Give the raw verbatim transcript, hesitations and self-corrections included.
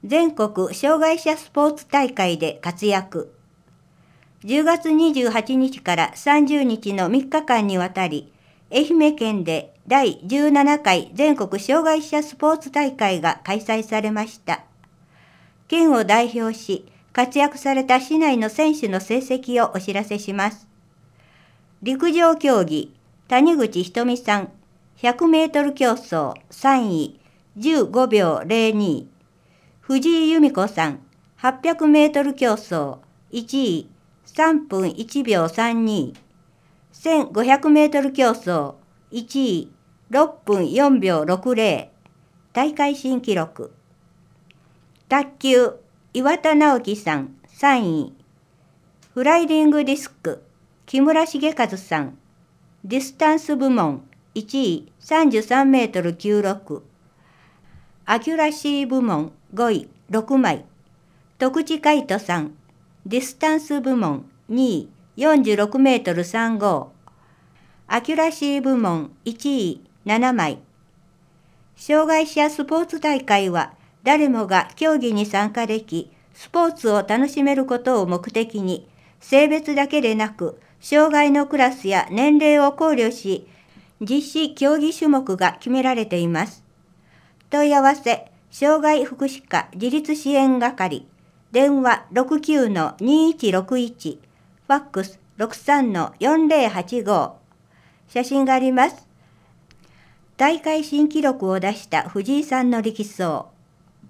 全国障害者スポーツ大会で活躍。じゅうがつにじゅうはちにちからさんじゅうにちのみっかかんにわたり、愛媛県でだいじゅうななかい全国障害者スポーツ大会が開催されました。県を代表し、活躍された市内の選手の成績をお知らせします。陸上競技、谷口ひとみさん、ひゃくメートル競走さんい、じゅうごびょうぜろに。藤井由美子さん、はっぴゃくメートル競走いちい、さんぷんいちびょうさんに。せんごひゃくメートル競走いちい、ろっぷんよんびょうろくぜろ。大会新記録。卓球、岩田直樹さん、さんい。フライリングディスク、木村重和さん。ディスタンス部門いちい、さんじゅうさんメートルきゅうじゅうろく。アキュラシー部門ごい、ろくまい。徳地海人さん。ディスタンス部門にい、よんじゅうろくメートルさんじゅうご。アキュラシー部門いちい、ななまい。障害者スポーツ大会は誰もが競技に参加でき、スポーツを楽しめることを目的に、性別だけでなく、障害のクラスや年齢を考慮し、実施競技種目が決められています。問い合わせ、障害福祉課自立支援係、電話 ろくきゅうのにいちろくいち、ファックス ろくさんのよんぜろはちご。写真があります。大会新記録を出した藤井さんの力走。